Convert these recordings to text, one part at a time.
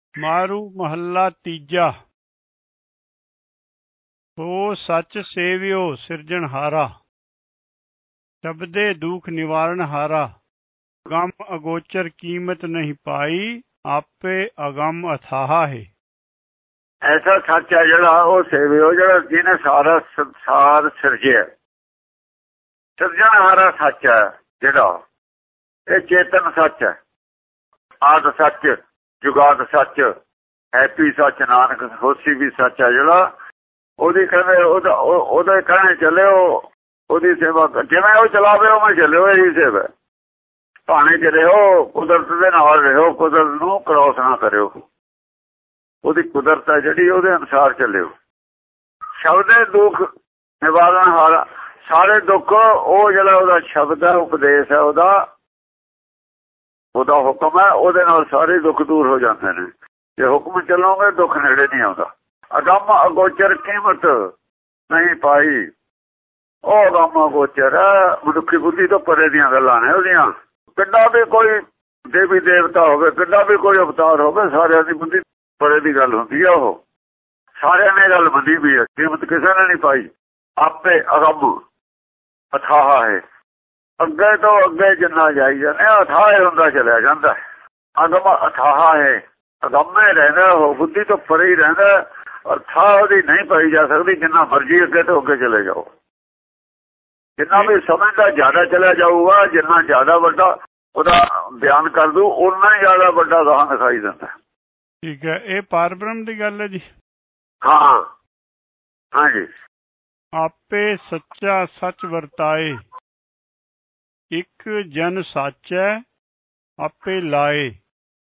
ਮਾਰੂ ਮਹੱਲਾ ਤੀਜਾ। ਸੋ ਸੱਚ ਸੇਵਿਓ ਸਿਰਜਣਹਾਰਾ, ਸ਼ਬਦੇ ਦੁਖ ਨਿਵਾਰਨ ਹਾਰਾ। ਅਗੰਮ ਅਗੋਚਰ ਕੀਮਤ ਨਹੀਂ ਪਾਈ, ਆਪੇ ਅਗੰਮ ਅਥਾਹਾ ਹੈ। ਐਸਾ ਸੱਚ ਹੈ ਜਿਹੜਾ ਉਹ ਸੇਵਿਓ, ਜਿਹੜਾ ਜਿਹਨੇ ਸਾਰਾ ਸੰਸਾਰ ਸਿਰਜਿਆ। ਸਿਰਜਣਹਾਰਾ ਸੱਚ ਹੈ ਜਿਹੜਾ, ਇਹ ਚੇਤਨ ਸੱਚ ਹੈ। ਆਦ ਸੱਚ, ਜੁਗਾਦ ਸੱਚ, ਹੈਪੀ ਸੱਚ, ਨਾਨਕ ਹੋਸੀ ਵੀ ਸੱਚ ਹੈ ਜਿਹੜਾ। ਉਹਦੀ ਕਹਿੰਦੇ ਉਹਦੇ ਕਹਿਣੇ ਚੱਲਿਓ, ਉਹਦੀ ਸੇਵਾ ਜਿਵੇਂ ਉਹ ਚਲਾਵੇ ਉਵੇਂ ਚੱਲਿਓ। ਇਹੀ ਸੇਵਾ। ਭਾਣੇ ਚ ਰਹੋ, ਕੁਦਰਤ ਦੇ ਨਾਲ ਰਹੋ, ਕੁਦਰਤ ਨੂੰ ਕ੍ਰੋਸ ਨਾ ਕਰਿਓ। ਉਹਦੀ ਕੁਦਰਤ ਹੈ ਜਿਹੜੀ, ਉਹਦੇ ਅਨੁਸਾਰ ਚੱਲਿਓ। ਸ਼ਬਦੇ ਦੁੱਖ ਨਿਵਾਰਨ ਹਾਰਾ, ਸਾਰੇ ਦੁੱਖ ਉਹ ਜਿਹੜਾ ਉਹਦਾ ਸ਼ਬਦ ਹੈ, ਉਪਦੇਸ਼ ਹੈ, ਉਹਦਾ ਹੁਕਮ ਹੈ, ਉਹਦੇ ਨਾਲ ਸਾਰੇ ਦੁੱਖ ਦੂਰ ਹੋ ਜਾਂਦੇ ਨੇ। ਜੇ ਹੁਕਮ ਚੱਲੋਗੇ ਦੁੱਖ ਨੇੜੇ ਨਹੀਂ ਆਉਂਦਾ। ਅਗੰਮ ਅਗੋਚਰ ਕੀਮਤ ਨਹੀਂ ਪਾਈ, ਉਹ ਅਗੰਮ ਅਗੋਚਰ ਹੈ, ਮਨੁੱਖੀ ਬੁੱਧੀ ਤੋਂ ਪਰੇ ਦੀਆਂ ਗੱਲਾਂ ਨੇ ਉਹਦੀਆਂ। ਕਿੰਨਾ ਵੀ ਕੋਈ ਦੇਵੀ ਦੇਵਤਾ ਹੋਵੇ, ਕਿੰਨਾ ਵੀ ਕੋਈ ਅਵਤਾਰ ਹੋਵੇ, ਸਾਰਿਆਂ ਦੀ ਬੁੱਧੀ ਪਰੇ ਦੀ ਗੱਲ ਹੁੰਦੀ ਹੈ। ਉਹ ਸਾਰਿਆਂ ਨੇ ਗੱਲ ਮੰਨੀ ਵੀ ਹੈ, ਕੀਮਤ ਕਿਸੇ ਨੇ ਨਹੀਂ ਪਾਈ। ਆਪੇ ਅਗੰਮ ਅਥਾਹ ਹੈ। ਅੱਗੇ ਤੋਂ ਅੱਗੇ ਜਿੰਨਾ ਜਾਈ ਜਾਂਦੇ ਅਥਾਹ ਹੁੰਦਾ ਚਲਿਆ ਜਾਂਦਾ। ਅਗੰਮ ਅਥਾਹ ਹੈ, ਅਗੰਮੇ ਰਹਿੰਦਾ ਉਹ, ਬੁੱਧੀ ਤੋਂ ਪਰੇ ਹੀ ਰਹਿੰਦਾ। ਅਥਾਹ ਉਹਦੀ ਨਹੀਂ ਪਾਈ ਜਾ ਸਕਦੀ। ਜਿੰਨਾ ਮਰਜ਼ੀ ਅੱਗੇ ਤੋਂ ਅੱਗੇ ਚਲੇ ਜਾਓ, ਜਿੰਨਾ ਵੀ ਸਮਝਦਾ ਜ਼ਿਆਦਾ ਚਲਿਆ ਜਾਊਗਾ, ਜਿੰਨਾ ਜ਼ਿਆਦਾ ਵੱਡਾ ਉਹਦਾ ਬਿਆਨ ਕਰ ਦੂ, ਉਨਾ ਹੀ ਜ਼ਿਆਦਾ ਵੱਡਾ ਗਾਹਾਂ ਦਿਖਾਈ ਦਿੰਦਾ। ਠੀਕ ਹੈ, ਇਹ ਪਾਰਬ੍ਰਹਮ ਦੀ ਗੱਲ ਹੈ ਜੀ। ਹਾਂ ਹਾਂਜੀ। ਆਪੇ ਸੱਚਾ ਸੱਚ ਵਰਤਾਏ, ਇੱਕ ਜਨ ਸਾਚੈ ਆਪੇ ਲਾਏ।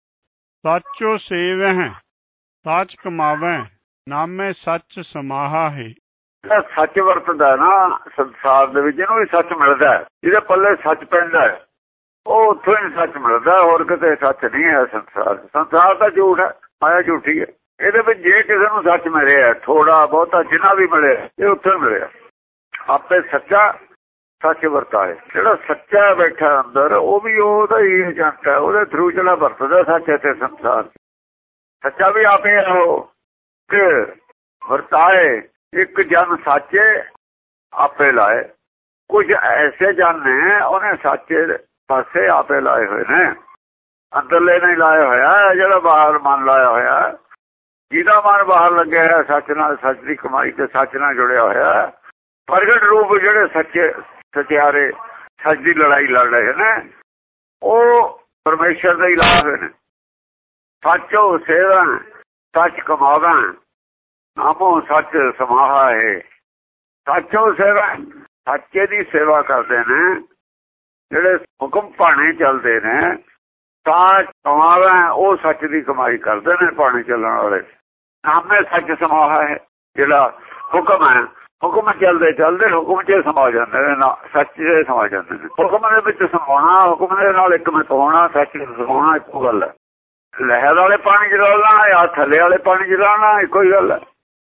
ਸਾਚੋ ਸੇਵਹਿ ਸਾਚ ਕਮਾਵੈ, ਨਾਮੇ ਸੱਚ ਸਮਾਹਾ ਹੈ। ਸੱਚ ਵਰਤਦਾ ਨਾ ਸੰਸਾਰ ਦੇ ਵਿੱਚ, ਇਹਨੂੰ ਵੀ ਸੱਚ ਮਿਲਦਾ। ਜਿਹਦੇ ਪੱਲੇ ਸੱਚ ਪੈਂਦਾ ਹੈ ਉਹ ਉੱਥੋਂ ਹੀ ਸੱਚ ਮਿਲਦਾ। ਹੋਰ ਕਿਤੇ ਸੱਚ ਨਹੀਂ ਹੈ ਸੰਸਾਰ। ਸੰਸਾਰ ਤਾਂ ਝੂਠ ਹੈ, ਮਾਇਆ ਝੂਠੀ ਹੈ। ਇਹਦੇ ਵਿੱਚ ਜੇ ਕਿਸੇ ਨੂੰ ਸੱਚ ਮਿਲਿਆ, ਥੋੜਾ ਬਹੁਤਾ ਜਿੰਨਾ ਵੀ ਮਿਲਿਆ, ਇਹ ਉੱਥੋਂ ਹੀ ਮਿਲਿਆ। ਆਪੇ ਸੱਚਾ ਸੱਚ ਵਰਤਾਏ। ਜਿਹੜਾ ਸੱਚਾ ਬੈਠਾ ਅੰਦਰ, ਉਹ ਵੀ ਉਹਦਾ ਹੀ ਏਜੰਟ ਹੈ। ਉਹਦੇ ਥਰੂ ਜਿਹੜਾ ਵਰਤਦਾ ਸੱਚ ਇੱਥੇ ਸੰਸਾਰ। ਸੱਚਾ ਵੀ ਆਪੇ ਉਹ ਕਿ ਵਰਤਾਏ। ਇੱਕ ਜਨ ਸਾਚੇ ਆਪੇ ਲਾਏ। ਕੁਝ ਐਸੇ ਜਨ ਨੇ ਉਹਨੇ ਸਾਚੇ ਪਾਸੇ ਆਪੇ ਲਾਏ ਹੋਏ ਨੇ। ਅੰਦਰਲੇ ਨਹੀਂ ਲਾਇਆ ਹੋਇਆ, ਜਿਹੜਾ ਬਾਹਰ ਮਨ ਲਾਇਆ ਹੋਇਆ। ਜਿਹਦਾ ਮਨ ਬਾਹਰ ਲੱਗਿਆ ਹੋਇਆ ਸੱਚ ਨਾਲ, ਸੱਚ ਦੀ ਕਮਾਈ ਤੇ ਸੱਚ ਨਾਲ ਜੁੜਿਆ ਹੋਇਆ। ਪ੍ਰਗਟ ਰੂਪ ਜਿਹੜੇ ਸੱਚੇ ਸਚਿਆਰੇ ਸੱਚ ਦੀ ਲੜਾਈ ਲੜ ਰਹੇ ਨੇ, ਉਹ ਪਰਮੇਸ਼ਰ ਦੇ ਹੀ ਲਾਏ ਹੋਏ ਨੇ। ਸੱਚੋ ਸੇਵਾ ਸੱਚ ਕਮਾਵਾਂ, ਨਾਮੋ ਸੱਚ ਸਮਾਹਾ ਹੈ। ਸੱਚੋ ਸੇਵਾ, ਸੱਚੇ ਦੀ ਸੇਵਾ ਕਰਦੇ ਨੇ ਜਿਹੜੇ ਹੁਕਮ ਭਾਣੇ ਚੱਲਦੇ ਨੇ। ਸੱਚ ਕਮਾਵਾਂ, ਉਹ ਸੱਚ ਦੀ ਕਮਾਈ ਕਰਦੇ ਨੇ ਭਾਣੇ ਚੱਲਣ ਵਾਲੇ। ਨਾਮੇ ਸੱਚ ਸਮਾਹਾ ਹੈ, ਜਿਹੜਾ ਹੁਕਮ ਹੈ, ਹੁਕਮ ਚੱਲਦੇ ਚੱਲਦੇ ਹੁਕਮ 'ਚ ਸਮਾ ਜਾਂਦੇ ਨੇ, ਸੱਚ 'ਚ ਸਮਾ ਜਾਂਦੇ ਨੇ। ਹੁਕਮ ਦੇ ਵਿੱਚ ਸਮਾਉਣਾ, ਹੁਕਮ ਦੇ ਨਾਲ ਇੱਕ ਮਿੱਕ ਹੋਣਾ, ਸੱਚ ਸਮਾਉਣਾ ਇੱਕੋ ਗੱਲ ਹੈ। ਲਹਿਰ ਵਾਲੇ ਪਾਣੀ 'ਚ ਰਲਣਾ ਜਾਂ ਥੱਲੇ ਵਾਲੇ ਪਾਣੀ 'ਚ ਰਲਣਾ ਇੱਕੋ ਹੀ ਗੱਲ ਹੈ।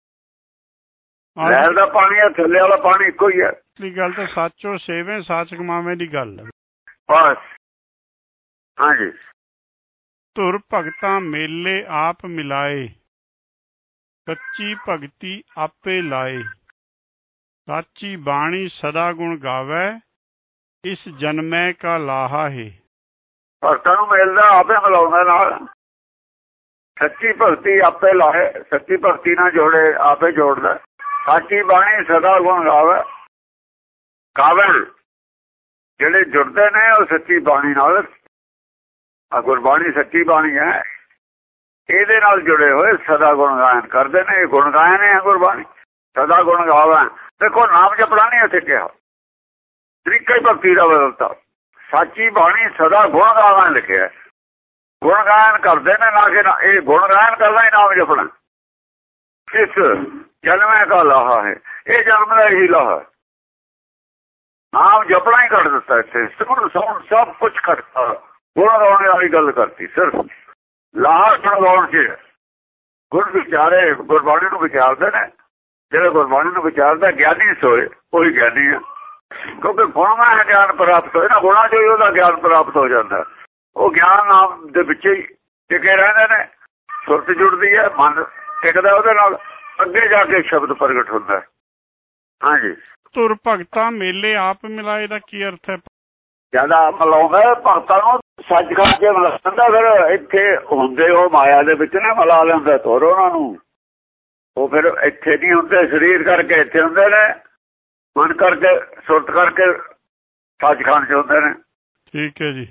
ਲਹਿਰ ਦਾ ਪਾਣੀ ਹੈ, ਥੱਲੇ ਵਾਲਾ ਪਾਣੀ ਇੱਕੋ ਹੀ ਹੈ। ਇਹ ਗੱਲ ਤਾਂ ਸੱਚੋ ਸੇਵੇ ਸਾਚ ਕਮਾਵੇ ਦੀ ਗੱਲ ਹੈ ਬਸ। ਹਾਂਜੀ। ਧੁਰ ਭਗਤਾਂ ਮੇਲੇ ਆਪ ਮਿਲਾਏ, ਕੱਚੀ ਭਗਤੀ ਆਪੇ ਲਾਏ। ਸਾਚੀ ਬਾਣੀ ਸਦਾ ਗੁਣ ਗਾਵੇ, ਇਸ ਜਨਮੈ ਕਾ ਲਾਹਾ ਹੈ। ਭਗਤਾਂ ਨੂੰ ਮਿਲਦਾ ਆਪੇ ਮਿਲਾਉਂਦਾ ਨਾਲ। ਸੱਚੀ ਭਗਤੀ ਆਪੇ ਲਾਏ, ਸੱਚੀ ਭਗਤੀ ਨਾਲ ਜੋੜੇ, ਆਪੇ ਜੋੜਦਾ। ਸਾਚੀ ਬਾਣੀ ਸਦਾ ਗੁਣ ਗਾਵੇ। ਗਾਵੇ ਜਿਹੜੇ ਜੁੜਦੇ ਨੇ ਉਹ ਸੱਚੀ ਬਾਣੀ ਨਾਲ। ਗੁਰਬਾਣੀ ਸੱਚੀ ਬਾਣੀ ਹੈ, ਇਹਦੇ ਨਾਲ ਜੁੜੇ ਹੋਏ ਸਦਾ ਗੁਣ ਗਾਇਨ ਕਰਦੇ ਨੇ। ਇਹ ਗੁਣ ਗਾਇਨ ਹੈ ਗੁਰਬਾਣੀ। ਸਦਾ ਗੁਣ ਗਾਵੇ। ਦੇਖੋ ਨਾਮ ਜਪਣਾ ਨਹੀਂ ਇੱਥੇ ਕਿਹਾ, ਤਰੀਕਾ ਹੀ ਭਗਤੀ ਦਾ ਬਦਲਤਾ। ਸਾਚੀ ਬਾਣੀ ਸਦਾ ਗੁਣ ਗਾਵਾਂ ਲਿਖਿਆ। ਗੁਣ ਗਾਇਨ ਕਰਦੇ ਨੇ ਨਾ ਕਿ ਇਹ ਗੁਣ ਗਾਇਨ ਕਰਨਾ ਹੀ ਨਾਮ ਜਪਣਾ। ਇਸ ਜਨਮੇ ਦਾ ਲਾਹਾ ਹੈ, ਇਹ ਜਨਮ ਦਾ ਹੀ ਲਾਹਾ। ਨਾਮ ਜਪਣਾ ਹੀ ਕੱਢ ਦਿੱਤਾ ਇੱਥੇ। ਸੁਣ ਸਭ ਕੁਛ ਕੱਢਤਾ, ਗੁਣ ਗਾਉਣ ਵਾਲੀ ਗੱਲ ਕਰਤੀ। ਸਿਰਫ ਲਾਹਾ ਗੁਣ ਗਾਉਣ 'ਚ। ਗੁਣ ਵਿਚਾਰੇ ਗੁਰਬਾਣੀ ਨੂੰ ਵਿਚਾਰਦੇ ਨੇ। ਜਿਹੜਾ ਗੁਰਬਾਣੀ ਨੂੰ ਵਿਚਾਰਦਾ ਗਿਆਨੀ ਸੋਏ, ਉਹੀ ਗਿਆਨੀ ਹੈ। ਕਿਉਂਕਿ ਗੁਣਾਂ ਹੈ ਗਿਆਨ ਪ੍ਰਾਪਤ ਹੋਏ ਨਾ, ਗੁਣਾਂ 'ਚੋਂ ਹੀ ਉਹਦਾ ਗਿਆਨ ਪ੍ਰਾਪਤ ਹੋ ਜਾਂਦਾ। ਉਹ ਗਿਆਨ ਨਾਮ ਦੇ ਵਿੱਚ ਹੀ ਟਿਕੇ ਰਹਿੰਦੇ ਨੇ। ਸੁਰਤ ਜੁੜਦੀ ਹੈ, ਮਨ ਟਿਕਦਾ ਉਹਦੇ ਨਾਲ, ਅੱਗੇ ਜਾ ਕੇ ਸ਼ਬਦ ਪ੍ਰਗਟ ਹੁੰਦਾ। ਹਾਂਜੀ, ਧੁਰ ਭਗਤਾਂ ਮੇਲੇ ਆਪ ਮਿਲਾਏ ਦਾ ਕੀ ਅਰਥ ਹੈ? ਜਿਆਦਾ ਮਿਲਾਉਂਦਾ ਭਗਤਾਂ ਨੂੰ ਸੱਚਖੰਡ ਕੇ ਮਿਲਾਉਂਦਾ, ਫਿਰ ਇੱਥੇ ਹੁੰਦੇ ਉਹ ਮਾਇਆ ਦੇ ਵਿੱਚ ਨਾ ਮਿਲਾ ਲੈਂਦਾ ਧੁਰ ਉਹਨਾਂ ਨੂੰ। ਉਹ ਫਿਰ ਇੱਥੇ ਨਹੀਂ ਹੁੰਦੇ, ਸਰੀਰ ਕਰਕੇ ਇੱਥੇ ਹੁੰਦੇ ਨੇ, ਮਨ ਕਰਕੇ ਸੁਰਤ ਕਰਕੇ ਸੱਚਖੰਡ 'ਚ ਹੁੰਦੇ ਨੇ। ਠੀਕ ਹੈ ਜੀ।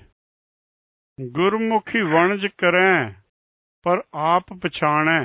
ਗੁਰਮੁਖੀ ਵਣਜ ਕਰੈ ਪਰ ਆਪ ਪਛਾਣੈ,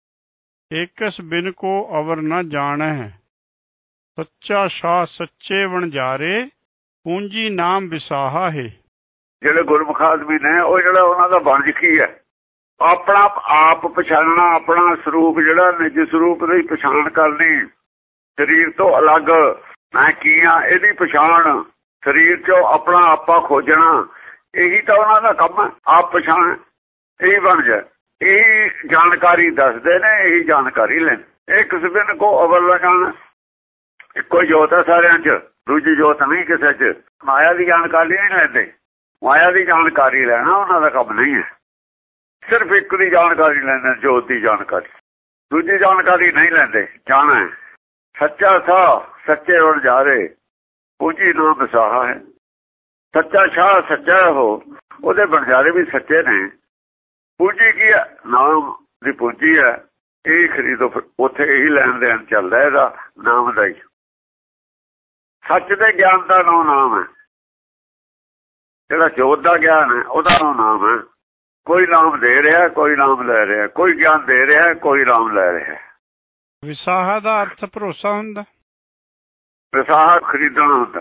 ਏਕਸ ਬਿਨ ਕੋ ਅਵਰ ਨ ਜਾਣੈ, ਸੱਚਾ ਸ਼ਾਹ ਸੱਚੇ ਵਣਜਾਰੇ, ਪੂੰਜੀ ਨਾਮ ਵਿਸਾਹਾ ਹੈ। ਜਿਹੜੇ ਗੁਰਮੁਖ ਆਦਮੀ ਨੇ ਉਹ ਜਿਹੜਾ ਉਹਨਾਂ ਦਾ ਵਣਜ ਕੀ ਹੈ? ਆਪਣਾ ਆਪ ਪਛਾਣਨਾ, ਆਪਣਾ ਸਰੂਪ ਜਿਹੜਾ ਨਿਜ ਸਰੂਪ ਦੀ ਪਛਾਣ ਕਰਨੀ, ਸਰੀਰ ਤੋਂ ਅਲੱਗ ਮੈਂ ਕੀ ਹਾਂ ਇਹਦੀ ਪਛਾਣ, ਸਰੀਰ 'ਚੋਂ ਆਪਣਾ ਆਪਾ ਖੋਜਣਾ, ਇਹੀ ਤਾਂ ਉਹਨਾਂ ਦਾ ਕੰਮ ਹੈ। ਆਪ ਪਛਾਣ ਇਹੀ ਵਣਜ ਹੈ, ਇਹੀ ਜਾਣਕਾਰੀ ਦੱਸਦੇ ਨੇ, ਇਹੀ ਜਾਣਕਾਰੀ ਲੈਂਦੇ। ਇਹ ਕਿਸੇ ਬਿਨ ਕੋ ਅਵਲ ਲਗਾਉਣਾ, ਇੱਕੋ ਜੋਤ ਹੈ ਸਾਰਿਆਂ 'ਚ, ਦੂਜੀ ਜੋਤ ਨਹੀਂ ਕਿਸੇ 'ਚ। ਮਾਇਆ ਦੀ ਜਾਣਕਾਰੀ ਨਹੀਂ ਲੈਂਦੇ, ਮਾਇਆ ਦੀ ਜਾਣਕਾਰੀ ਲੈਣਾ ਉਹਨਾਂ ਦਾ ਕੰਮ ਨਹੀਂ ਹੈ। ਸਿਰਫ ਇੱਕ ਦੀ ਜਾਣਕਾਰੀ ਲੈਂਦੇ, ਜੋਤ ਦੀ ਜਾਣਕਾਰੀ, ਦੂਜੀ ਜਾਣਕਾਰੀ ਨਹੀਂ ਲੈਂਦੇ। ਜਾਣਾ ਸੱਚਾ ਸ਼ਾਹ ਸੱਚੇ ਵਣ ਜਾ ਰਹੇ, ਪੂੰਜੀ ਨਾਮ ਵਿਸਾਹਾ ਹੈ। ਸੱਚਾ ਸ਼ਾਹ ਸੱਚਾ ਉਹਦੇ ਬਣਜਾਰੇ ਵੀ ਸੱਚੇ ਨੇ। ਪੂੰਜੀ ਕੀ ਹੈ? ਨਾਮ ਦੀ ਪੂੰਜੀ ਹੈ, ਇਹ ਖਰੀਦੋ, ਉੱਥੇ ਇਹੀ ਲੈਣ ਦੇਣ ਚੱਲਦਾ ਇਹਦਾ ਨਾਮ ਦਾ ਹੀ। ਸੱਚ ਦੇ ਗਿਆਨ ਦਾ ਨਾਮ ਹੈ, ਜਿਹੜਾ ਜੋਤ ਦਾ ਗਿਆਨ ਹੈ ਉਹਦਾ ਨਾਮ ਹੈ। ਕੋਈ ਨਾਮ ਦੇ ਰਿਹਾ, ਕੋਈ ਨਾਮ ਲੈ ਰਿਹਾ, ਕੋਈ ਗਿਆਨ ਦੇ ਰਿਹਾ, ਕੋਈ ਨਾਮ ਲੈ ਰਿਹਾ। ਵਿਸਾਹਾ ਦਾ ਅਰਥ ਭਰੋਸਾ ਹੁੰਦਾ, ਵਿਸਾਹਾ ਖਰੀਦਣਾ ਹੁੰਦਾ।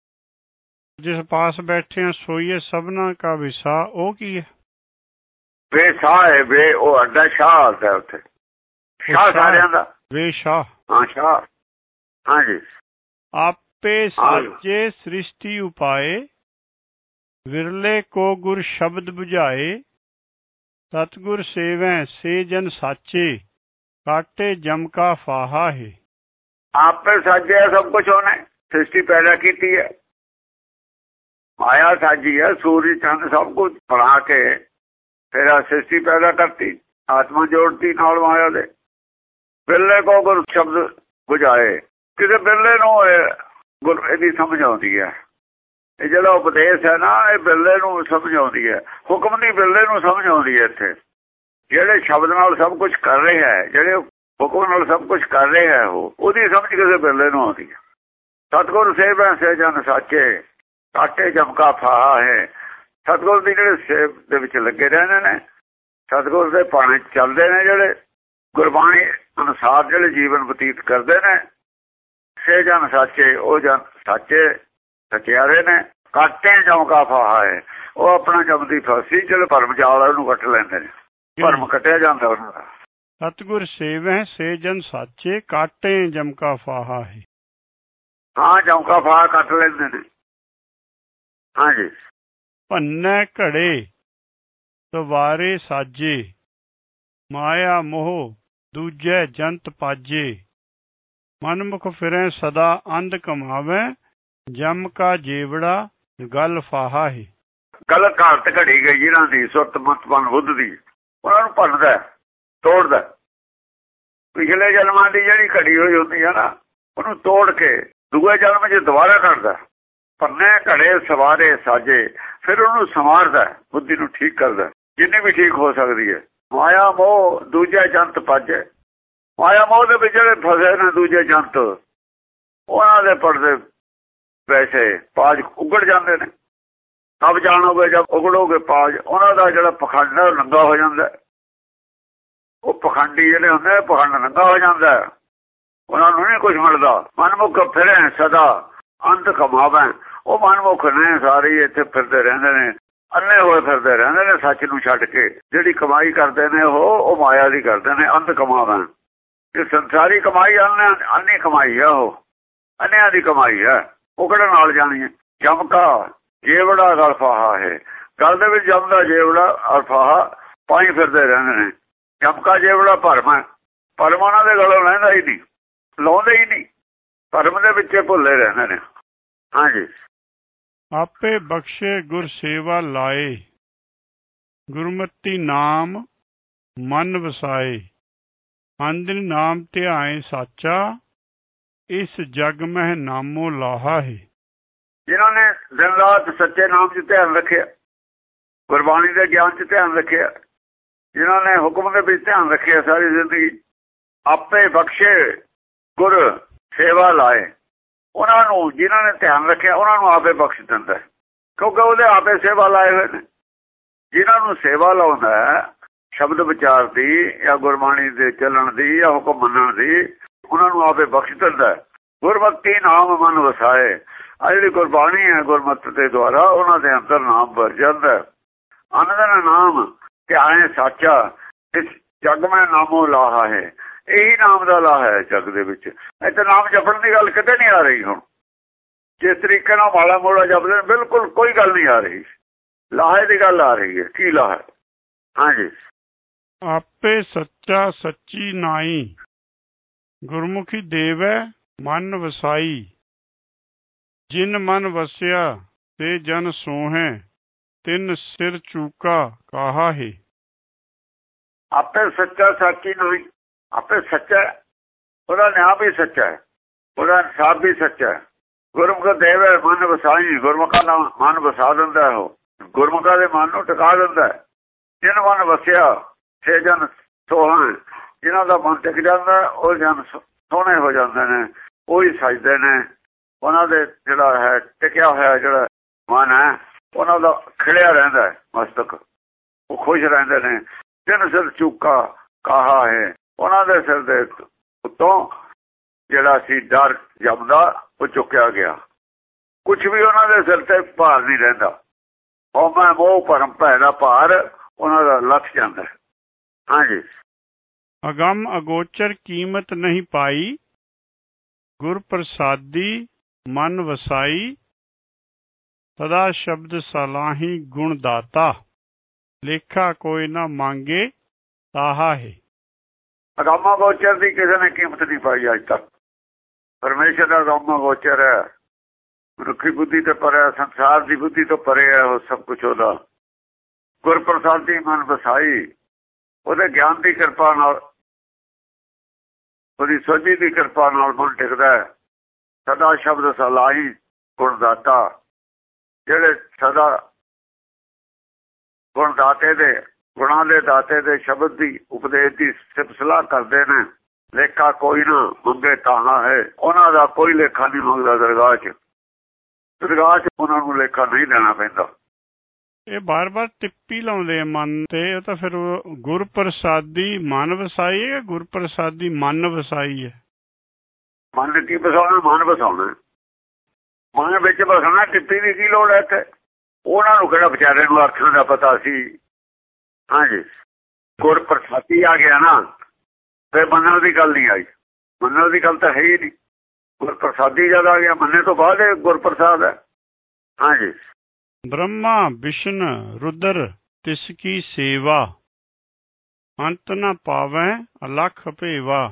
ਜਿਸ ਪਾਸ ਬੈਠੇ ਆ ਸੋਈਏ ਸਭਨਾ ਕਾ ਵਿਸਾ, ਉਹ ਕੀ ਹੈ? ਬੇਸਾਹ ਹੈ, ਬੇ ਉਹ ਅੱਡਾ, ਸ਼ਾਹ ਆਉਂਦਾ ਉੱਥੇ, ਸ਼ਾਹ ਸਾਰਿਆਂ ਦਾ। ਬੇਸ਼ਾਹ, ਹਾਂ ਸ਼ਾਹ। ਹਾਂਜੀ। ਆਪੇ ਸਾਜੇ ਸ੍ਰਿਸ਼ਟੀ ਉਪਾਏ, ਵਿਰਲੇ ਕੋ ਗੁਰ ਸ਼ਬਦ ਬੁਝਾਏ, ਸਤਿਗੁਰ ਸੇਵੈ ਸੇ ਜਨ ਸਾਚੇ, ਕਾਟੇ ਜਮ ਕਾ ਫਾਹਾ ਹੈ। ਆਪੇ ਸਾਜਿਆ ਸਭ ਕੁਛ ਉਹਨੇ, ਸ੍ਰਿਸ਼ਟੀ ਪੈਦਾ ਕੀਤੀ ਹੈ, ਮਾਇਆ ਸਾਜੀ ਹੈ, ਸੂਰਜ ਚੰਦ ਸਭ ਕੁਝ ਬਣਾ ਕੇ ਫਿਰ ਸ੍ਰਿਸ਼ਟੀ ਪੈਦਾ ਕਰਤੀ, ਆਤਮਾ ਜੋੜਤੀ ਨਾਲ ਮਾਇਆ ਦੇ। ਬਿਰਲੇ ਕੋ ਗੁਰ ਸ਼ਬਦ ਬੁਝਾਏ, ਕਿਸੇ ਬਿਰਲੇ ਨੂੰ ਗੁਰ ਇਹਦੀ ਸਮਝ ਆਉਂਦੀ ਹੈ। ਇਹ ਜਿਹੜਾ ਉਪਦੇਸ਼ ਹੈ ਨਾ, ਇਹ ਬਿਰਲੇ ਨੂੰ ਸਮਝ ਆਉਂਦੀ ਹੈ, ਹੁਕਮ ਦੀ ਬਿਰਲੇ ਨੂੰ ਸਮਝ ਆਉਂਦੀ ਹੈ। ਇੱਥੇ ਜਿਹੜੇ ਸ਼ਬਦ ਨਾਲ ਸਭ ਕੁਝ ਕਰ ਰਿਹਾ ਹੈ, ਜਿਹੜੇ ਹੁਕਮ ਨਾਲ ਸਭ ਕੁਝ ਕਰ ਰਿਹਾ ਹੈ, ਉਹਦੀ ਸਮਝ ਕਿਸੇ ਬਿਰਲੇ ਨੂੰ ਆਉਂਦੀ ਹੈ। ਸਤਿਗੁਰ ਸੇਵੈ ਸੇ ਜਨ ਸਾਚੇ, ਕਾਟੇ ਜਮ ਕਾ ਫਾਹਾ ਹੈ। ਸਤਿਗੁਰ ਦੀ ਜਿਹੜੇ ਸੇਵ ਦੇ ਵਿੱਚ ਲੱਗੇ ਰਹਿੰਦੇ ਨੇ, ਸਤਿਗੁਰ ਦੇ ਪਾਣੇ ਚੱਲਦੇ ਨੇ, ਜਿਹੜੇ ਗੁਰਬਾਣੀ ਅਨੁਸਾਰ ਜਿਹੜੇ ਜੀਵਨ ਬਤੀਤ ਕਰਦੇ ਨੇ, ਸੇ ਜਨ ਸਾਚੇ, ਉਹ ਜਨ ਸਾਚੇ ਸਚਿਆਰੇ ਨੇ। ਕਾਟੇ ਜਮ ਕਾ ਫਾਹਾ ਹੈ, ਉਹ ਆਪਣਾ ਜਮ ਦੀ ਫਾਸੀ ਜਿਹੜੇ ਭਰਮ ਜਾਲ ਉਹਨੂੰ ਕੱਟ ਲੈਂਦੇ ਨੇ, ਭਰਮ ਕੱਟਿਆ ਜਾਂਦਾ ਉਹਨਾਂ ਦਾ। ਸਤਿਗੁਰ ਸੇਵੈ ਸੇ ਜਨ ਸਾਚੇ, ਕਾਟੇ ਜਮ ਕਾ ਫਾਹਾ ਹੈ। ਹਾਂ, ਜਮ ਕਾ ਫਾਹਾ ਕੱਟ ਲੈਂਦੇ ਨੇ। ਹਾਂਜੀ। ਭੰਨੈ ਘੜੇ ਦੁਬਾਰੇ ਸਾਜੇ, ਮਾਇਆ ਮੋਹ ਦੂਜੇ ਜੰਤ ਪਾਜੇ, ਮਨਮੁਖ ਫਿਰੈ ਸਦਾ ਅੰਧ ਕਮਾਵੈ, ਜਮ ਕਾ ਜੇਵੜਾ ਗਲ ਫਾਹਾ ਹੈ। ਗੱਲ ਘਾਟ ਘੜੀ ਗਈ ਜਿਹਨਾਂ ਦੀ ਸੁਰਤ ਮਤ ਮਨ ਬੁੱਧ ਦੀ, ਉਹਨਾਂ ਨੂੰ ਭੰਨਦਾ, ਤੋੜਦਾ। ਪਿਛਲੇ ਜਨਮਾਂ ਦੀ ਜਿਹੜੀ ਘੜੀ ਹੋਈ ਹੁੰਦੀ ਹੈ ਨਾ, ਉਹਨੂੰ ਤੋੜ ਕੇ ਦੂਏ ਜਨਮ 'ਚ ਦੁਬਾਰਾ ਕਰਦਾ। ਭੰਨੇ ਘੜੇ ਸਵਾਰੇ ਸਾਜੇ, ਫਿਰ ਉਹਨੂੰ ਸੰਵਾਰਦਾ, ਬੁੱਧੀ ਨੂੰ ਠੀਕ ਕਰਦਾ ਜਿੰਨੀ ਵੀ ਠੀਕ ਹੋ ਸਕਦੀ ਹੈ। ਮਾਇਆ ਮੋਹ ਦੂਜੇ ਜੰਤ ਪਾਜੇ, ਮਾਇਆ ਮੋਹ ਦੇ ਵਿੱਚ ਜਿਹੜੇ ਫਸੇ ਨੇ ਦੂਜੇ ਜੰਤ, ਉਹਨਾਂ ਦੇ ਪਰਦੇ ਵੈਸੇ ਪਾਜ ਉਗੜ ਜਾਂਦੇ ਨੇ। ਕਬ ਜਾਣੋਗੇ ਜਦ ਉਗੜੋਗੇ ਪਾਜ, ਉਹਨਾਂ ਦਾ ਜਿਹੜਾ ਪਖੰਡ ਹੈ ਨੰਗਾ ਹੋ ਜਾਂਦਾ। ਉਹ ਪਖੰਡੀ ਜਿਹੜੇ ਹੁੰਦੇ, ਪਖੰਡ ਨੰਗਾ ਹੋ ਜਾਂਦਾ, ਉਹਨਾਂ ਨੂੰ ਨਹੀਂ ਕੁਝ ਮਿਲਦਾ। ਮਨਮੁਖ ਫਿਰੇ ਸਦਾ ਅੰਤ ਕਮਾਵੈ, ਉਹ ਮਨਮੁਖ ਨੇ ਸਾਰੇ ਇੱਥੇ ਫਿਰਦੇ ਰਹਿੰਦੇ ਨੇ, ਅੰਨੇ ਹੋਏ ਫਿਰਦੇ ਰਹਿੰਦੇ ਨੇ ਸੱਚ ਨੂੰ ਛੱਡ ਕੇ। ਜਿਹੜੀ ਕਮਾਈ ਕਰਦੇ ਨੇ ਉਹ ਮਾਇਆ ਦੀ ਕਰਦੇ ਨੇ, ਅੰਤ ਕਮਾਵੈ। ਇਹ ਸੰਸਾਰੀ ਕਮਾਈ ਅੰਨੀ ਕਮਾਈ ਹੈ, ਉਹ ਅੰਨਿਆਂ ਦੀ ਕਮਾਈ ਹੈ, ਉਹ ਕਿਹੜੇ ਨਾਲ ਜਾਣੀ ਹੈ। ਜਮ ਕਾ ਜੇਵੜਾ ਗਲ ਫਾਹਾ ਹੈ, ਗਲ ਦੇ ਵਿੱਚ ਜਮ ਦਾ ਜੇਵੜਾ ਔਰ ਫਾਹਾ ਪਾਈ ਫਿਰਦੇ ਰਹਿੰਦੇ ਨੇ। ਜਮ ਕਾ ਜੇਵੜਾ ਭਰਮ ਹੈ, ਭਰਮ ਉਹਨਾਂ ਦੇ ਗਲੋਂ ਲੈਂਦਾ ਹੀ ਨਹੀਂ, ਲਾਉਂਦੇ ਹੀ ਨਹੀਂ, ਭਰਮ ਦੇ ਵਿੱਚ ਭੁੱਲੇ ਰਹਿੰਦੇ ਨੇ। ਹਾਂਜੀ। ਆਪੇ ਬਖਸ਼ੇ ਗੁਰ ਸੇਵਾ ਲਾਏ, ਗੁਰਮਤੀ ਨਾਮ ਮਨ ਵਸਾਏ। ਅੰਦਰ ਨਾਮ ਧਿਆਏ ਸਾਚਾ, ਇਸ ਜਗ ਮਹਿ ਨਾਮੋ ਲਾਹਾ ਹੈ। ਜਿਨ੍ਹਾਂ ਨੇ ਦਿਨ ਰਾਤ ਸੱਚੇ ਨਾਮ 'ਚ ਧਿਆਨ ਰੱਖਿਆ, ਗੁਰਬਾਣੀ ਦੇ ਗਿਆਨ 'ਚ ਧਿਆਨ ਰੱਖਿਆ, ਜਿਨ੍ਹਾਂ ਨੇ ਹੁਕਮ ਦੇ ਵਿੱਚ ਧਿਆਨ ਰੱਖਿਆ ਸਾਰੀ ਜ਼ਿੰਦਗੀ, ਆਪੇ ਬਖਸ਼ੇ ਗੁਰ ਸੇਵਾ ਲਾਏ। ਉਹਨਾਂ ਨੂੰ ਜਿਨ੍ਹਾਂ ਨੇ ਧਿਆਨ ਰੱਖਿਆ ਉਹਨਾਂ ਨੂੰ ਆਪੇ ਬਖਸ਼ ਦਿੰਦਾ, ਕਿਉਂਕਿ ਉਹਦੇ ਆਪੇ ਸੇਵਾ ਲਾਏ ਹੋਏ ਨੇ। ਜਿਨ੍ਹਾਂ ਨੂੰ ਸੇਵਾ ਲਾਉਂਦਾ ਸ਼ਬਦ ਵਿਚਾਰ ਦੀ ਜਾਂ ਗੁਰਬਾਣੀ ਦੇ ਚੱਲਣ ਦੀ ਜਾਂ ਹੁਕਮ ਮੰਨਣ ਦੀ, ਉਹਨਾਂ ਨੂੰ ਆਪੇ ਬਖਸ਼ ਦਿੰਦਾ। ਗੁਰਮਤਿ ਨਾਮ ਮਨ ਵਸਾਏ। ਆ ਜਿਹੜੀ ਗੁਰਬਾਣੀ ਹੈ, ਗੁਰਮਤਿ ਦੇ ਦੁਆਰਾ ਉਹਨਾਂ ਦੇ ਅੰਦਰ ਨਾਮ ਵਰ ਜਾਂਦਾ। ਅਨੰਦ ਨਾਮ ਧਿਆਏ ਸਾਚਾ, ਇਸ ਜਗ ਮੈਂ ਨਾਮੋ ਲਾਹਾ ਹੈ। ਇਹੀ ਨਾਮ ਦਾ ਲਾਹਾ ਹੈ ਜਗ ਦੇ ਵਿੱਚ। ਇੱਥੇ ਨਾਮ ਜਪਣ ਦੀ ਗੱਲ ਕਿਤੇ ਨਹੀਂ ਆ ਰਹੀ। ਹੁਣ ਜਿਸ ਤਰੀਕੇ ਨਾਲ ਮਾੜਾ ਮੋੜਾ ਜਪਦੇ ਬਿਲਕੁਲ ਕੋਈ ਗੱਲ ਨਹੀਂ ਆ ਰਹੀ, ਲਾਹੇ ਦੀ ਗੱਲ ਆ ਰਹੀ ਹੈ। ਕੀ ਲਾਹਾ? ਹਾਂਜੀ। ਆਪੇ ਸੱਚਾ ਸੱਚੀ ਨਾਈ, ਗੁਰਮੁਖੀ ਦੇਵੈ ਮਨ ਵਸਾਈ। ਜਿਨ ਮਨ ਵਸਿਆ ਤੇ ਜਨ ਸੋਹੈ, ਤਿਨ ਸਿਰ ਚੂਕਾ ਕਾਹਾ ਹੈ। ਆਪੇ ਸੱਚਾ ਸਾਚੀ ਨਾਈ, ਆਪੇ ਸੱਚਾ, ਉਹਦਾ ਨਿਆਂ ਵੀ ਸੱਚਾ ਹੈ, ਉਹਦਾ ਇਨਸਾਫ ਵੀ ਸੱਚਾ ਹੈ। ਗੁਰਮੁਖ ਦੇਵੈ ਮਨ ਵਸਾਈ, ਗੁਰਮੁਖਾਂ ਦਾ ਮਨ ਵਸਾ ਦਿੰਦਾ। ਉਹ ਗੁਰਮੁਖਾਂ ਦੇ ਮਨ ਨੂੰ ਟਿਕਾ ਦਿੰਦਾ। ਜਿਨ ਮਨ ਵਸਿਆ ਸੇ ਜਨ ਸੋਹਣ, ਜਿਹਨਾਂ ਦਾ ਮਨ ਟਿਕ ਜਾਂਦਾ ਉਹ ਜਨ ਸੋਹਣੇ ਹੋ ਜਾਂਦੇ ਨੇ, ਉਹੀ ਸਜਦੇ ਨੇ। ਉਹਨਾਂ ਦੇ ਜਿਹੜਾ ਹੈ ਟਿਕਿਆ ਹੋਇਆ ਜਿਹੜਾ ਮਨ ਹੈ, ਉਹਨਾਂ ਦਾ ਖਿੜਿਆ ਰਹਿੰਦਾ ਮਸਤਕ, ਉਹ ਖੁਸ਼ ਰਹਿੰਦੇ ਨੇ। ਤਿੰਨ ਸਿਰ ਚੂਕਾ ਕਾਹਾ ਹੈ, ਉਹਨਾਂ ਦੇ ਸਿਰ ਦੇ ਉੱਤੋਂ ਜਿਹੜਾ ਸੀ ਡਰ ਜਮਦਾ ਉਹ ਚੁੱਕਿਆ ਗਿਆ। ਕੁਛ ਵੀ ਉਹਨਾਂ ਦੇ ਸਿਰ ਤੇ ਭਾਰ ਨਹੀਂ ਰਹਿੰਦਾ। ਹਉਮੈ ਮੋਹ ਭਰਮ ਭੈ ਦਾ ਭਾਰ ਉਹਨਾਂ ਦਾ ਲੱਥ ਜਾਂਦਾ। ਹਾਂਜੀ। ਅਗੰਮ ਅਗੋਚਰ ਕੀਮਤ ਨਹੀਂ ਪਾਈ, ਗੁਰ ਪ੍ਰਸਾਦੀ ਮਨ ਵਸਾਈ। ਸਦਾ ਸ਼ਬਦ ਸਲਾਹੀ ਗੁਣ ਦਾਤਾ, ਲੇਖਾ ਕੋਈ ਨਾ ਮੰਗੇ ਤਾਹਾ ਹੈ। ਅਗੰਮ ਅਗੋਚਰ ਦੀ ਕਿਸੇ ਨੇ ਕੀਮਤ ਨਹੀਂ ਪਾਈ ਅੱਜ ਤੱਕ। ਪਰਮੇਸ਼ਰ ਦਾ ਅਗੰਮ ਅਗੋਚਰ ਹੈ, ਮਨੁੱਖੀ ਬੁੱਧੀ ਤੋਂ ਪਰੇ, ਸੰਸਾਰ ਦੀ ਬੁੱਧੀ ਤੋਂ ਪਰੇ ਹੈ ਉਹ ਸਭ ਕੁਛ। ਉਹਦਾ ਗੁਰ ਪ੍ਰਸਾਦੀ ਮਨ ਵਸਾਈ, ਉਹਦੇ ਗਿਆਨ ਦੀ ਕਿਰਪਾ ਨਾਲ, ਉਹਦੀ ਸੋਝੀ ਦੀ ਕਿਰਪਾ ਨਾਲ ਮਨ ਟਿਕਦਾ ਹੈ। ਸਦਾ ਸ਼ਬਦ ਸਲਾਹੀ ਗੁਣ ਦਾਤਾ, ਜਿਹੜੇ ਸਦਾ ਗੁਣ ਦਾਤੇ ਦੇ, ਗੁਣਾਂ ਦੇ ਦਾਤੇ ਦੇ ਸ਼ਬਦ ਦੀ ਉਪਦੇਸ਼ ਦੀ ਸਿਫਤ ਸਲਾਹ ਕਰਦੇ ਨੇ। ਲੇਖਾ ਕੋਈ ਨਾ ਮੰਗੇ ਤਾਹਾ ਹੈ, ਉਹਨਾਂ ਦਾ ਕੋਈ ਲੇਖਾ ਨਹੀਂ ਮੰਗਦਾ ਦਰਗਾਹ 'ਚ। ਦਰਗਾਹ 'ਚ ਉਹਨਾਂ ਨੂੰ ਲੇਖਾ ਨਹੀਂ ਦੇਣਾ ਪੈਂਦਾ। ਇਹ ਬਾਰ-ਬਾਰ ਟਿੱਪੀ ਲਾਉਂਦੇ ਆ ਮਨ ਤੇ, ਉਹ ਤਾਂ ਫਿਰ ਗੁਰ ਪ੍ਰਸਾਦੀ ਮਨ ਵਸਾਈ ਹੈ, ਗੁਰ ਪ੍ਰਸਾਦੀ ਮਨ ਵਸਾਈ ਹੈ। ਮਨ ਕੀ ਵਸਾਉਣਾ? ਮਨ ਵਸਾਉਣਾ, ਮਨ ਵਿੱਚ ਵਸਾਉਣਾ। ਟਿੱਪੀ ਦੀ ਕੀ ਲੋੜ ਹੈ ਇੱਥੇ? ਉਹਨਾਂ ਨੂੰ ਕਿਹੜਾ ਵਿਚਾਰੇ ਨੂੰ ਅਰਥਾਂ ਦਾ ਪਤਾ ਸੀ। ਹਾਂਜੀ। ਗੁਰ ਪ੍ਰਸਾਦੀ ਆ ਗਿਆ ਨਾ, ਫਿਰ ਮੰਨਣ ਦੀ ਗੱਲ ਨਹੀਂ ਆਈ। ਮੰਨਣ ਦੀ ਗੱਲ ਤਾਂ ਹੈ ਹੀ ਨਹੀਂ। ਗੁਰ ਪ੍ਰਸਾਦੀ ਜਦ ਆ ਗਿਆ, ਮੰਨੇ ਤੋਂ ਬਾਅਦ ਇਹ ਗੁਰ ਪ੍ਰਸਾਦ ਹੈ। ਹਾਂਜੀ। ਬ੍ਰਹਮਾ ਵਿਸ਼ਨ ਰੁਦਰ ਤਿਸ ਕੀ ਸੇਵਾ, ਅੰਤ ਨ ਪਾਵੈ ਅਲਖ ਭੇਵਾ।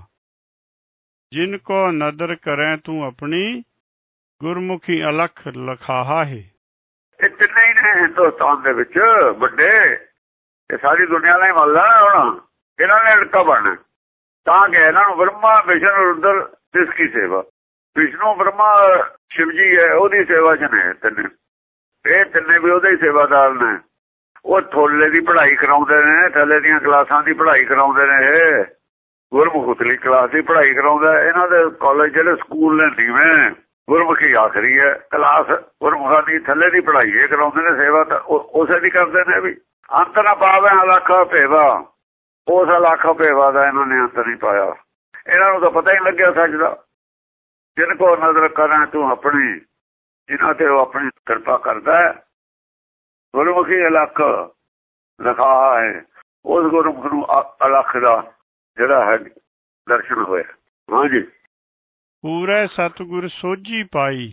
ਜਿਨ ਕੋ ਨਦਰ ਕਰੈ ਤੂੰ ਆਪਣੀ, ਗੁਰਮੁਖੀ ਅਲਖ ਲਖਾਹਾ ਹੈ। ਇਹ ਤਿੰਨੇ ਹੀ ਨੇ ਹਿੰਦੁਸਤਾਨ ਦੇ ਵਿੱਚ ਵੱਡੇ, ਇਹ ਸਾਰੀ ਦੁਨੀਆ ਦਾ ਹੀ ਮੱਲਾ ਹੁਣ। ਇਹਨਾਂ ਨੇ ਲੜਕਾ ਬਣਨਾ ਤਾਂ ਕਿ ਇਹਨਾਂ ਨੂੰ ਬ੍ਰਹਮਾ ਵਿਸ਼ਨ ਰੁਦਰ ਤਿਸ ਕੀ ਸੇਵਾ। ਵਿਸ਼ਨੂੰ ਬ੍ਰਹਮਾ ਸ਼ਿਵ ਜੀ ਹੈ, ਉਹਦੀ ਸੇਵਾ 'ਚ ਨੇ ਤਿੰਨੇ। ਇਹ ਤਿੰਨੇ ਵੀ ਉਹਦੇ ਹੀ ਸੇਵਾਦਾਰ ਨੇ। ਉਹ ਥੋਲੇ ਦੀ ਪੜ੍ਹਾਈ ਕਰਾਉਂਦੇ ਨੇ, ਥੱਲੇ ਦੀਆਂ ਕਲਾਸਾਂ ਦੀ ਪੜ੍ਹਾਈ ਕਰਾਉਂਦੇ ਨੇ। ਇਹ ਗੁਰਮੁਖ ਉਤਲੀ ਕਲਾਸ ਦੀ ਪੜ੍ਹਾਈ ਕਰਾਉਂਦਾ। ਇਹਨਾਂ ਦੇ ਕਾਲਜ ਜਿਹੜੇ ਸਕੂਲ ਨੇ ਨੀਵੇਂ, ਗੁਰਮੁਖੀ ਆਖਰੀ ਹੈ ਕਲਾਸ। ਗੁਰਮੁਖਾਂ ਦੀ ਥੱਲੇ ਦੀ ਪੜ੍ਹਾਈ ਇਹ ਕਰਾਉਂਦੇ ਨੇ। ਸੇਵਾ ਤਾਂ ਉਸੇ ਦੀ ਕਰਦੇ ਨੇ ਵੀ। ਅੰਤ ਨਾ ਪਾਵੇ ਅਲਖ ਭੇਵਾ, ਉਸ ਅਲਖ ਭੇਵਾ ਦਾ ਇਹਨਾਂ ਨੇ ਅੰਤ ਨਹੀਂ ਪਾਇਆ। ਇਹਨਾਂ ਨੂੰ ਤਾਂ ਪਤਾ ਹੀ ਲੱਗਿਆ ਸੱਚ ਦਾ। ਜਿਨ ਕੋ ਨਜ਼ਰ ਕਰਾਂ ਤੂੰ ਆਪਣੀ, ਜਿਨ੍ਹਾਂ ਤੇ ਉਹ ਆਪਣੀ ਕਿਰਪਾ ਕਰਦਾ ਹੈ। ਗੁਰਮੁਖੀ ਅਲਖ ਲਿਖਾ ਹੈ, ਉਸ ਗੁਰਮੁਖ ਨੂੰ ਅਲਖ ਦਾ ਜਿਹੜਾ ਹੈ ਦਰਸ਼ਨ ਹੋਇਆ। ਹਾਂਜੀ। ਪੂਰੇ ਸਤਿਗੁਰ ਸੋਝੀ ਪਾਈ,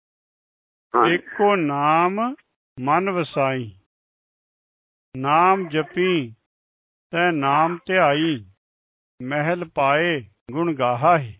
ਏਕੋ ਨਾਮ ਮਨ ਵਸਾਈ। ਨਾਮ ਜਪੀ ਤੈ ਨਾਮ ਧਿਆਈ, ਮਹਿਲ ਪਾਏ ਗੁਣ ਗਾਹਾ ਹੈ।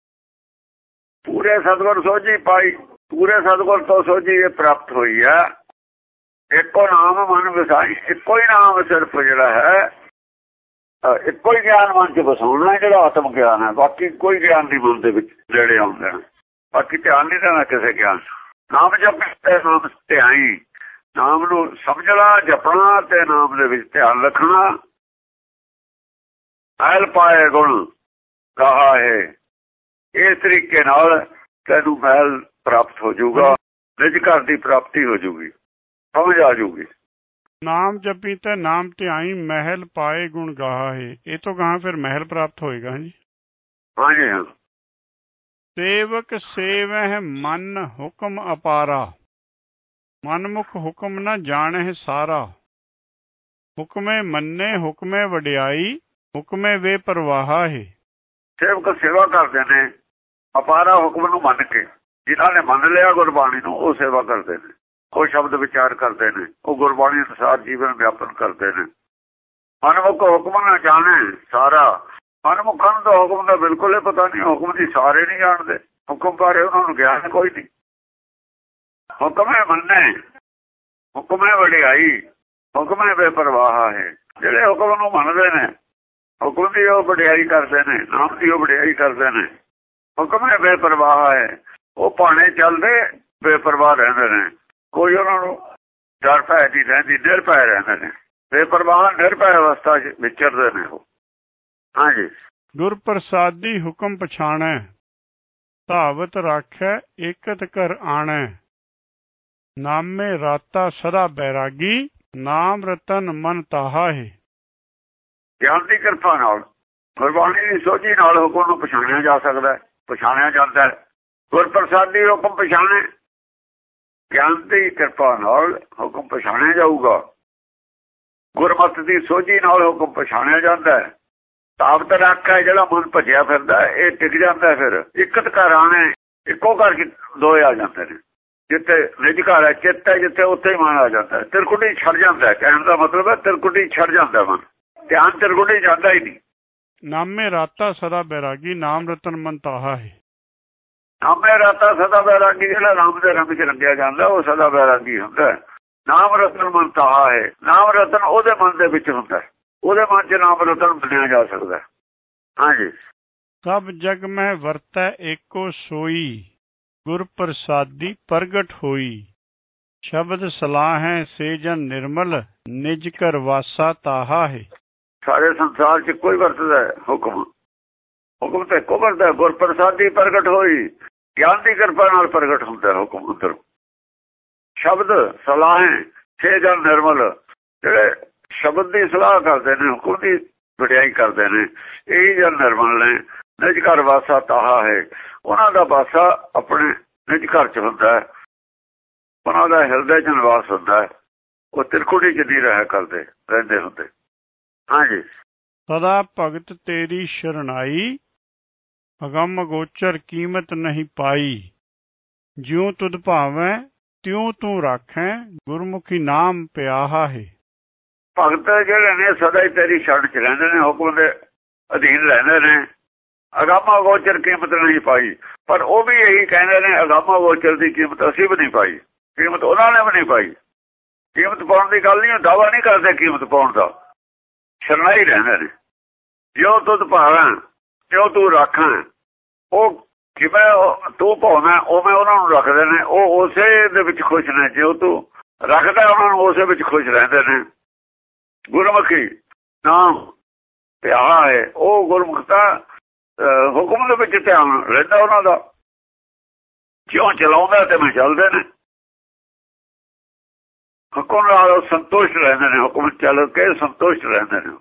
ਪੂਰੇ ਸਤਿਗੁਰ ਸੋਝੀ ਪਾਈ, ਪੂਰੇ ਸਤਿਗੁਰ ਤੋਂ ਸੋਝੀ ਇਹ ਪ੍ਰਾਪਤ ਹੋਈ ਹੈ। ਇੱਕੋ ਨਾਮ ਮਨ ਵਸਾਈ, ਇੱਕੋ ਹੀ ਨਾਮ ਸਿਰਫ ਜਿਹੜਾ ਹੈ ਇੱਕੋ ਹੀ ਗਿਆਨ ਮਨ ਚ ਵਸਾਉਣਾ ਹੈ ਜਿਹੜਾ ਆਤਮ ਗਿਆਨ ਹੈ। ਬਾਕੀ ਕੋਈ ਗਿਆਨ ਨਹੀਂ ਮਨ ਦੇ ਵਿੱਚ ਜਿਹੜੇ ਆਉਂਦੇ ਨੇ। ਬਾਕੀ ਧਿਆਨ ਨਹੀਂ ਦੇਣਾ ਕਿਸੇ ਗਿਆਨ। ਨਾਮ ਜਪੇ ਨਾਮ ਧਿਆਈ, ਨਾਮ ਨੂੰ ਸਮਝਣਾ ਜਪਣਾ ਤੇ ਨਾਮ ਦੇ ਵਿੱਚ ਧਿਆਨ ਰੱਖਣਾ। ਮਹਿਲ ਪਾਏ ਗੁਣ ਕਹਾ ਹੈ, ਇਸ ਤਰੀਕੇ ਨਾਲ ਤੈਨੂੰ ਮਹਿਲ ਪ੍ਰਾਪਤ ਹੋ ਜਾਊਗਾ, ਨਿਜ ਘਰ ਦੀ ਪ੍ਰਾਪਤੀ ਹੋ ਜਾਊਗੀ, ਸਮਝ ਆ ਜਾਊਗੀ। ਨਾਮ ਜਪੀ ਤੇ ਨਾਮ ਧਿਆਈ ਮਹਿਲ ਪਾਏ ਗੁਣ ਗਾਹਾ ਹੈ, ਇਹ ਤੋਂ ਗਾਹਾਂ ਫਿਰ ਮਹਿਲ ਪ੍ਰਾਪਤ ਹੋਏਗਾ ਜੀ। ਹਾਂਜੀ ਹਾਂ। ਸੇਵਕ ਸੇਵਹਿ ਮਨ ਹੁਕਮ ਅਪਾਰਾ, ਮਨਮੁਖ ਹੁਕਮ ਨ ਜਾਣਹਿ ਸਾਰਾ। ਹੁਕਮੇ ਮੰਨੇ ਹੁਕਮੇ ਵਡਿਆਈ, ਹੁਕਮੇ ਵੇ ਪਰਵਾਹਾ ਹੈ। ਸੇਵਕ ਸੇਵਾ ਕਰਦੇ ਨੇ ਅਪਾਰਾ ਹੁਕਮ ਨੂੰ ਮੰਨ ਕੇ। ਜਿਨ੍ਹਾਂ ਨੇ ਮੰਨ ਲਿਆ ਗੁਰਬਾਣੀ ਨੂੰ ਉਹ ਸੇਵਾ ਕਰਦੇ ਨੇ, ਉਹ ਸ਼ਬਦ ਵਿਚਾਰ ਕਰਦੇ ਨੇ, ਉਹ ਗੁਰਬਾਣੀ ਅਨੁਸਾਰ ਜੀਵਨ ਵਿਆਪਨ ਕਰਦੇ ਨੇ। ਮਨਮੁਖ ਹੁਕਮ ਨਾ ਜਾਣੇ ਸਾਰਾ, ਮਨਮੁਖਾਂ ਨੂੰ ਤਾਂ ਹੁਕਮ ਦਾ ਬਿਲਕੁਲ ਹੀ ਪਤਾ ਨਹੀਂ, ਹੁਕਮ ਦੀ ਸਾਰੇ ਨਹੀਂ ਜਾਣਦੇ, ਹੁਕਮ ਬਾਰੇ ਉਹਨਾਂ ਨੂੰ ਗਿਆਨ ਕੋਈ ਨਹੀਂ। ਹੁਕਮੇ ਮੰਨੇ ਹੁਕਮੇ ਵਡਿਆਈ, ਹੁਕਮੇ ਬੇਪਰਵਾਹ ਹੈ। ਜਿਹੜੇ ਹੁਕਮ ਨੂੰ ਮੰਨਦੇ ਨੇ ਹੁਕਮ ਦੀ ਉਹ ਵਡਿਆਈ ਕਰਦੇ ਨੇ, ਨਾਮ ਦੀ ਉਹ ਵਡਿਆਈ ਕਰਦੇ ਨੇ। ਹੁਕਮੇ ਬੇਪਰਵਾਹ ਹੈ, ਉਹ ਭਾਣੇ ਚੱਲਦੇ ਬੇਪਰਵਾਹ ਰਹਿੰਦੇ ਨੇ, ਕੋਈ ਉਹਨਾਂ ਨੂੰ ਡਰ ਭੈ ਨਹੀਂ ਰਹਿੰਦੀ, ਨਿਰਭੈ ਰਹਿੰਦੇ ਨੇ। ਬੇਪਰਵਾਹ ਨਿਰਭੈ ਅਵਸਥਾ 'ਚ ਵਿਚਰਦੇ ਨੇ ਉਹ। ਹਾਂਜੀ। ਗੁਰ ਪ੍ਰਸਾਦੀ ਹੁਕਮ ਪਛਾਣੈ, ਧਾਵਤ ਰਾਖੈ ਏਕਤ ਘਰ ਆਣੈ। ਨਾਮੇ ਰਾਤਾ ਸਦਾ ਬੈਰਾਗੀ, ਨਾਮ ਰਤਨ ਮਨ ਤਾਹਾ ਹੈ। ਗਿਆਨ ਦੀ ਕਿਰਪਾ ਨਾਲ, ਗੁਰਬਾਣੀ ਦੀ ਸੋਝੀ ਨਾਲ ਹੁਕਮ ਨੂੰ ਪਛਾਣਿਆ ਜਾ ਸਕਦਾ ਹੈ, ਪਛਾਣਿਆ ਜਾਂਦਾ ਹੈ। ਗੁਰ ਪ੍ਰਸਾਦੀ ਹੁਕਮ ਪਛਾਣੇ, ਗਿਆਨ ਦੀ ਕਿਰਪਾ ਨਾਲ ਹੁਕਮ ਪਛਾਣਿਆ ਜਾਊਗਾ। ਗੁਰਮਤਿ ਦੀ ਸੋਝੀ ਨਾਲ ਹੁਕਮ ਪਛਾਣਿਆ ਜਾਂਦਾ ਹੈ। ਤਾਬਤ ਰੱਖਿਆ ਜਿਹੜਾ ਮਨ ਭਜਿਆ ਫਿਰਦਾ ਇਹ ਟਿਕ ਜਾਂਦਾ। ਫਿਰ ਇਕਤ ਘਰ ਆਣੇ, ਇੱਕੋ ਘਰ ਚ ਦੋਏ ਆ ਜਾਂਦੇ ਨੇ। ਜਿੱਥੇ ਨਿਜ ਘਰ ਹੈ ਚਿੱਤ ਹੈ ਜਿੱਥੇ, ਉੱਥੇ ਹੀ ਮਨ ਆ ਜਾਂਦਾ। ਤਿਰਕੁਟੀ ਛੱਡ ਜਾਂਦਾ, ਕਹਿਣ ਦਾ ਮਤਲਬ ਹੈ ਤਿਰਕੁਟੀ ਛੱਡ ਜਾਂਦਾ ਮਨ, ਧਿਆਨ ਤਿਰਕੁਟੀ ਜਾਂਦਾ ਹੀ ਨਹੀਂ। ਨਾਮੇ ਰਾਤਾ ਸਦਾ ਬੈਰਾਗੀ, ਨਾਮ ਰਤਨ ਮਨ ਤਾਹਾ ਹੈ। ਨਾਮੇ ਰਾਤਾ ਸਦਾ ਬੈਰਾਗੀ, ਜਿਹੜਾ ਨਾਮ ਦੇ ਰੰਗ ਚ ਰੰਗਿਆ ਜਾਂਦਾ ਉਹ ਸਦਾ ਬੈਰਾਗੀ ਹੁੰਦਾ। ਨਾਮ ਰਤਨ ਮਨ ਤਾਹਾ ਹੈ, ਨਾਮ ਰਤਨ ਉਹਦੇ ਮਨ ਦੇ ਵਿੱਚ ਹੁੰਦਾ, ਉਹਦੇ ਮਨ ਚ ਨਾਮ ਰਤਨ ਬਣਿਆ ਜਾ ਸਕਦਾ। ਹਾਂਜੀ। ਸਭ ਜਗ ਮੈਂ ਵਰਤੈ ਏਕੋ ਸੋਈ, ਗੁਰ ਪ੍ਰਸਾਦੀ ਪ੍ਰਗਟ ਹੋਈ। ਸ਼ਬਦ ਸਲਾਹੈ ਸੇ ਜਨ ਨਿਰਮਲ, ਨਿਜ ਘਰ ਵਾਸਾ ਤਾਹਾ ਹੈ। ਸਾਰੇ ਸੰਸਾਰ ਚ ਕੋਈ ਵਰਤਦਾ ਹੈ ਹੁਕਮ, ਹੁਕਮ ਤੇ ਇੱਕੋ ਵਰਤਦਾ। ਗੁਰ ਪ੍ਰਸਾਦੀ ਪ੍ਰਗਟ ਹੋਈ, ਗਿਆਨ ਦੀ ਕਿਰਪਾ ਨਾਲ ਪ੍ਰਗਟ ਹੁੰਦਾ ਹੁਕਮ ਅੰਦਰ। ਸ਼ਬਦ ਸਲਾਹੈ ਸੇ ਜਨ ਨਿਰਮਲ, ਜਿਹੜੇ ਸ਼ਬਦ ਦੀ ਸਲਾਹ ਕਰਦੇ ਨੇ, ਹੁਕਮ ਦੀ ਵਡਿਆਈ ਕਰਦੇ ਨੇ, ਇਹੀ ਜਨ ਨਿਰਮਲ ਨੇ। ਨਿਜ ਘਰ ਵਾਸਾ ਤਾਹਾ ਹੈ, ਉਹਨਾਂ ਦਾ ਵਾਸਾ ਆਪਣੇ ਨਿਜ ਘਰ ਚ ਹੁੰਦਾ ਹੈ, ਉਹਨਾਂ ਦਾ ਹਿਰਦੇ ਚ ਨਿਵਾਸ ਹੁੰਦਾ ਹੈ। ਉਹ ਤਿਰਕੁਟੀ ਚ ਨਹੀਂ ਰਹਿੰਦੇ ਹੁੰਦੇ। ਹਾਂਜੀ। ਸਦਾ ਭਗਤ ਤੇਰੀ ਸ਼ਰਨਾਈ, ਅਗੰਮ ਗੋਚਰ ਕੀਮਤ ਨਹੀਂ ਪਾਈ। ਜਿਉ ਤੁਧ ਭਾਵੈ ਤਿਉ ਤੂੰ ਰਾਖੈ, ਗੁਰਮੁਖੀ ਨਾਮ ਪਿਆਹਾ ਹੈ। ਭਗਤ ਜਿਹੜੇ ਨੇ ਸਦਾ ਹੀ ਤੇਰੀ ਸ਼ਰਨ ਚ ਰਹਿੰਦੇ ਨੇ, ਹੁਕਮ ਦੇ ਅਧੀਨ ਰਹਿੰਦੇ ਨੇ। ਅਗੰਮ ਗੋਚਰ ਕੀਮਤ ਨਹੀਂ ਪਾਈ, ਪਰ ਉਹ ਵੀ ਇਹੀ ਕਹਿੰਦੇ ਨੇ ਅਗੰਮ ਗੋਚਰ ਦੀ ਕੀਮਤ ਅਸੀਂ ਵੀ ਨਹੀਂ ਪਾਈ, ਕੀਮਤ ਉਹਨਾਂ ਨੇ ਵੀ ਨਹੀਂ ਪਾਈ। ਕੀਮਤ ਪਾਉਣ ਦੀ ਗੱਲ ਨਹੀਂ, ਦਾਵਾ ਨਹੀਂ ਕਰਦੇ ਕੀਮਤ ਪਾਉਣ ਦਾ, ਸ਼ਰਨਾਈ ਰਹਿੰਦੇ ਨੇ। ਜਿਉ ਤੁਧ ਭਾਵੈ ਤਿਉ ਤੂੰ ਰਾਖਾਂ, ਉਹ ਜਿਵੇਂ ਤੂੰ ਭਾਉਣਾ ਉਵੇਂ ਉਹਨਾਂ ਨੂੰ ਰੱਖਦੇ ਨੇ, ਉਹ ਉਸੇ ਦੇ ਵਿੱਚ ਖੁਸ਼ ਨੇ। ਜਿਉ ਤੂੰ ਰੱਖਦਾ ਉਹਨਾਂ ਨੂੰ ਉਸੇ ਵਿੱਚ ਖੁਸ਼ ਰਹਿੰਦੇ ਨੇ। ਗੁਰਮੁਖੀ ਨਾਮ ਪਿਆਹਾ ਹੈ, ਉਹ ਗੁਰਮੁਖਤਾ ਹੁਕਮ ਦੇ ਵਿੱਚ ਧਿਆਨ ਰਹਿੰਦਾ ਉਹਨਾਂ ਦਾ। ਜਿਉਂ ਚਲਾਉਂਦਾ ਤੇ ਮੈਂ ਚੱਲਦੇ ਨੇ, ਹੁਕਮ ਨਾਲ ਸੰਤੁਸ਼ਟ ਰਹਿੰਦੇ ਨੇ, ਹੁਕਮ ਚੱਲ ਕੇ ਸੰਤੁਸ਼ਟ ਰਹਿੰਦੇ ਨੇ।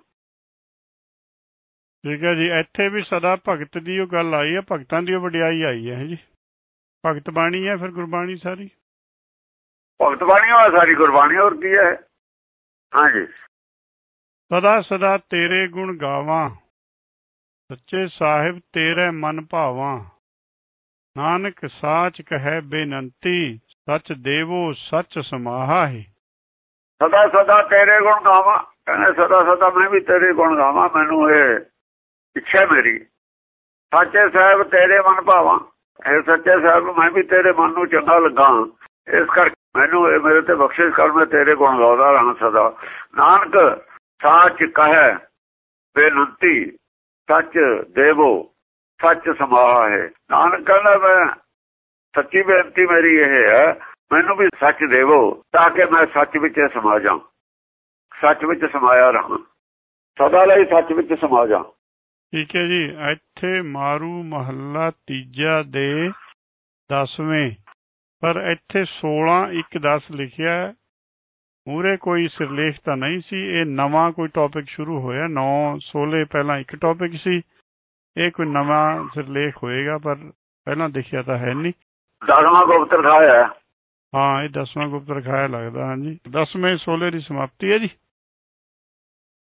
ਠੀਕ ਹੈ ਜੀ। ਇੱਥੇ ਵੀ ਸਦਾ ਭਗਤ ਦੀ ਉਹ ਗੱਲ ਆਈ ਹੈ, ਭਗਤਾਂ ਦੀ ਉਹ ਵਡਿਆਈ ਆਈ ਹੈ ਜੀ। ਭਗਤ ਬਾਣੀ ਹੈ ਫਿਰ ਗੁਰਬਾਣੀ ਸਾਰੀ, ਭਗਤ ਬਾਣੀ ਹੈ ਸਾਰੀ ਗੁਰਬਾਣੀ, ਹੋਰ ਕੀ ਹੈ। ਹਾਂਜੀ। ਸਦਾ ਸਦਾ ਤੇਰੇ ਗੁਣ ਗਾਵਾਂ, ਸੱਚੇ ਸਾਹਿਬ ਤੇਰੇ ਮਨ ਭਾਵਾਂ। ਨਾਨਕ ਸਾਚ ਕਹੈ ਬੇਨੰਤੀ, ਸੱਚ ਦੇਵੋ ਸੱਚ ਸਮਾਹਾ ਹੈ। ਸਦਾ ਸਦਾ ਤੇਰੇ ਗੁਣ ਗਾਵਾਂ, ਕਹਿੰਦੇ ਸਦਾ ਸਦਾ ਮੈਂ ਵੀ ਤੇਰੇ ਗੁਣ ਗਾਵਾਂ, ਮੈਨੂੰ ਇਹ ਇੱਛਾ ਮੇਰੀ। ਸੱਚੇ ਸਾਹਿਬ ਤੇਰੇ ਮਨ ਭਾਵਾਂ, ਇਹ ਸੱਚੇ ਸਾਹਿਬ ਮੈਂ ਵੀ ਤੇਰੇ ਮਨ ਨੂੰ ਚੰਗਾ ਲੱਗਾ, ਇਸ ਕਰਕੇ ਮੈਨੂੰ ਇਹ ਮੇਰੇ ਤੇ ਬਖਸ਼ਿਸ਼ ਕਰ, ਮੈਂ ਤੇਰੇ ਗੁਣ ਗਾਉਂਦਾ ਰਹਾਂ ਸਦਾ। ਨਾਨਕ ਸਾਚ ਕਹੈ ਬੇਨੰਤੀ ਸੱਚ ਦੇਵੋ ਸੱਚ ਸਮਾਹ ਹੈ। ਨਾਨਕ ਕਹਿੰਦਾ ਮੈਂ ਸੱਚੀ ਬੇਨਤੀ ਮੇਰੀ ਇਹ ਹੈ, ਮੈਨੂੰ ਵੀ ਸੱਚ ਦੇਵੋ ਤਾਂ ਕਿ ਮੈਂ ਸੱਚ ਵਿੱਚ ਸਮਾ ਜਾ, ਸੱਚ ਵਿੱਚ ਸਮਾਇਆ ਰਹਾਂ, ਸਦਾ ਲਈ ਸੱਚ ਵਿੱਚ ਸਮਾ ਜਾ। ਠੀਕ ਹੈ ਜੀ। ਇੱਥੇ ਮਾਰੂ ਮਹੱਲਾ ਤੀਜਾ ਦੇ 10ਵੇਂ, ਪਰ ਇੱਥੇ 16:1-10 ਲਿਖਿਆ। ਮੂਹਰੇ ਕੋਈ ਸਿਰਲੇਖ ਤਾਂ ਨਹੀਂ ਸੀ, ਇਹ ਨਵਾਂ ਕੋਈ ਟੌਪਿਕ ਸ਼ੁਰੂ ਹੋਇਆ। 9-16 ਪਹਿਲਾਂ ਇੱਕ ਟੌਪਿਕ ਸੀ, ਇਹ ਕੋਈ ਨਵਾਂ ਸਿਰਲੇਖ ਹੋਏਗਾ, ਪਰ ਪਹਿਲਾਂ ਦਿਖਿਆ ਤਾਂ ਹੈ ਨਹੀਂ। 10ਵਾਂ ਗੁਪਤ ਰਖਾਇਆ। ਹਾਂ, ਇਹ 10ਵਾਂ ਗੁਪਤ ਰਖਾਇਆ ਲੱਗਦਾ। ਹਾਂਜੀ, 10ਵੇਂ 16 ਦੀ ਸਮਾਪਤੀ ਹੈ ਜੀ।